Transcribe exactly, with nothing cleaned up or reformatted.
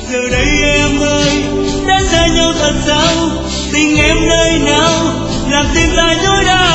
giờ đây em ơi đã xa nhau thật sao, tình em nơi nào làm tim ta nhói đau.